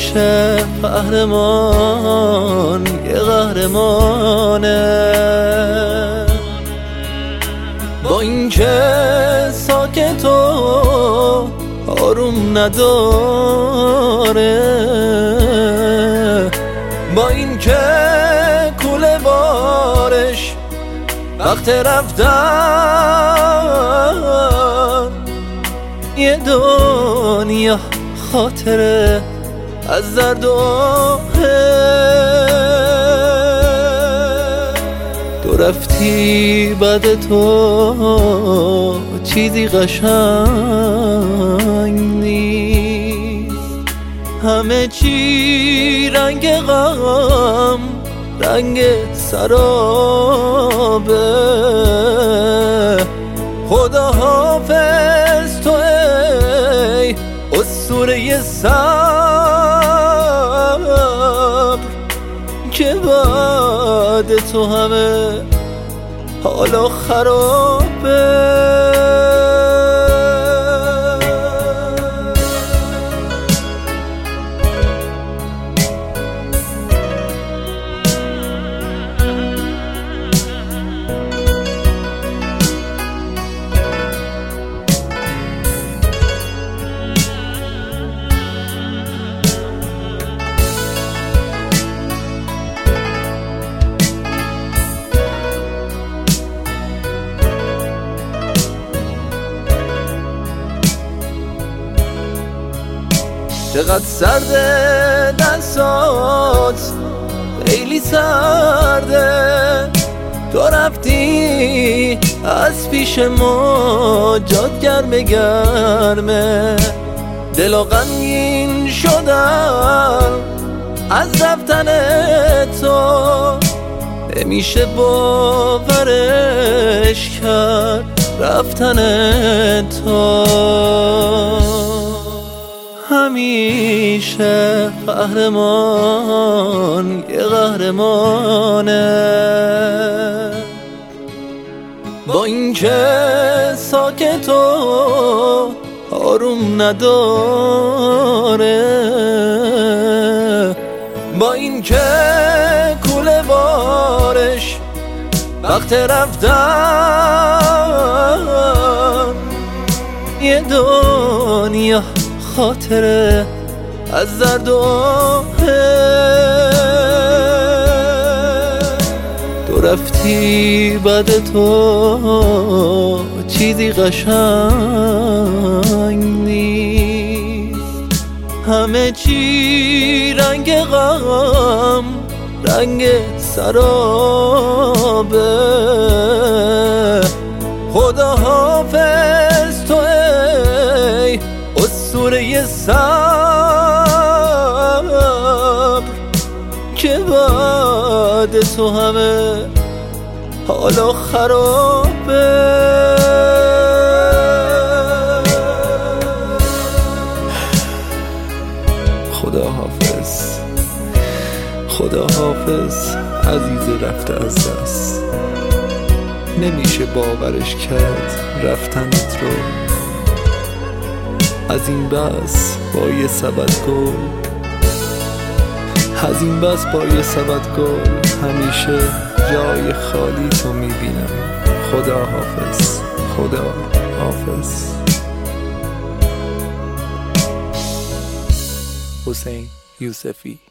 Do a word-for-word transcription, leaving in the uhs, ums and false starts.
همیشه قهرمان یه قهرمانه، با اینکه ساکت و آروم نداره، با اینکه کوله بارش وقت رفتن، یه دنیا خاطره از درد و آهه. تو رفتی بعد تو چیزی قشنگ نیست، همه چی رنگ غم، رنگ سرابه. خدا حافظ تو ای اسطوره صبر، که بعد تو همه حالا خرابه. چقدر سرده دستات، خیلی سرده. تو رفتی از پیش ما، جات گرمه گرمه. دلا غمگین شدن از رفتن تو، نمیشه باورش کرد رفتن تو. همیشه قهرمان یه قهرمانه، با اینکه ساکت و آروم نداره، با اینکه کوله بارش وقت رفتن، یه دنیا خاطره از درد و آهه. تو رفتی بعد تو چیزی قشنگ نیست، همه چی رنگ غم، رنگ سرابه. خدا حافظ تو ای اسطوره صبر، که بعد تو همه حالا خرابه. خدا حافظ، خدا حافظ عزیز رفته از دست، نمیشه باورش کرد رفتنت رو. از این بس با یه سبد گل، از این بس با یه سبد گل، همیشه جای خالی تو میبینم. خدا حافظ، خدا حافظ. حسین یوسفی.